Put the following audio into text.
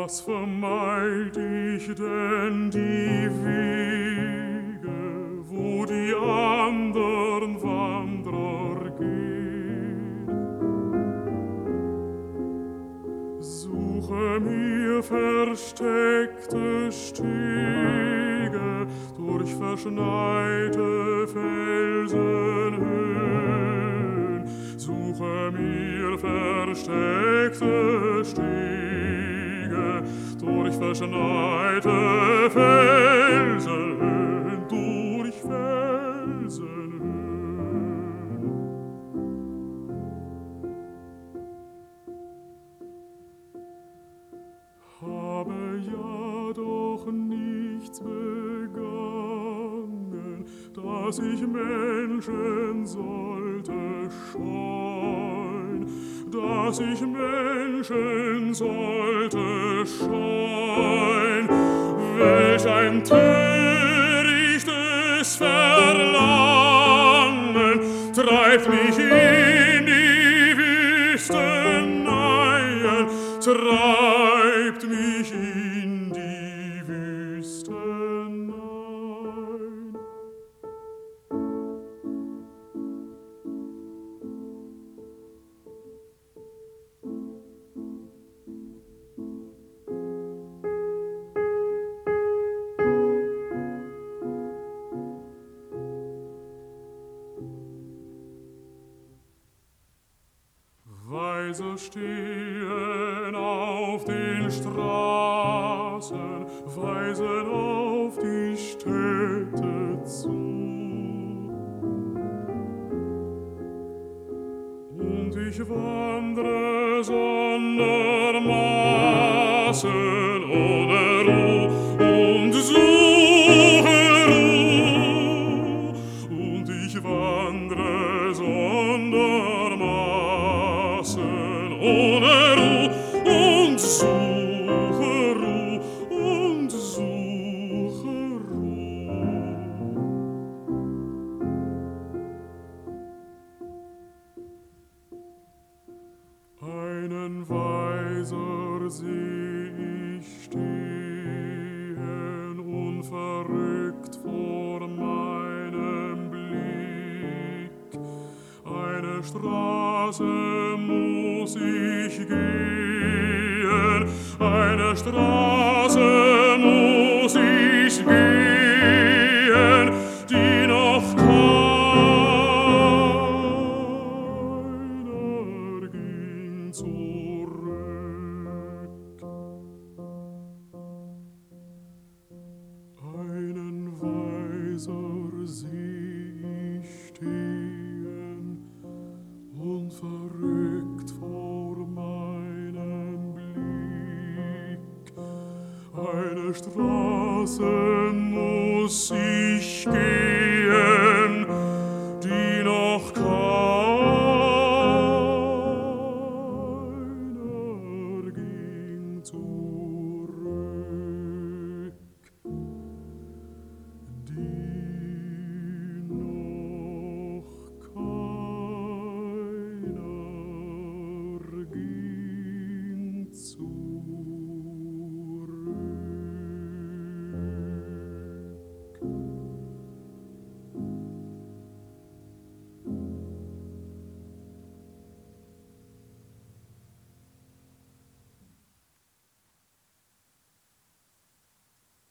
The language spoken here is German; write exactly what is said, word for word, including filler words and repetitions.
Was vermeid ich denn die Wege, wo die andern Wanderer gehen? Suche mir versteckte Stege durch verschneite Felsenhöhen. Suche mir versteckte Stege durch verschneite Felsenhöhen, durch Felsenhöhen. Habe ja doch nichts begangen, dass ich Menschen sollte scheuen, dass ich Menschen sollte scheuen. Welch ein törichtes Verlangen treibt mich in die Wüsteneien, treibt mich in die Wüsteneien. Weise stehen auf den Straßen, weisen auf die Städte zu. Und ich wandre sondermaßen ohne Ruhe und suche Ruhe. Und ich wandre sondermaßen ohne Ruhe und suche Ruhe und suche Ruhe. Einen Weiser seh ich stehen, unverrückt vor meinem Blick. Eine Straße muss ich gehen, eine Straße muss ich gehen, die noch keiner ging zurück. Einen Weiser seh ich stehen, unverrückt vor meinem Blick. Eine Straße muss ich gehen,